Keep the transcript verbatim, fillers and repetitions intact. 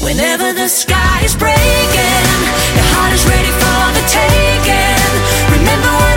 Whenever the sky is breaking, your heart is ready for the taking. Remember when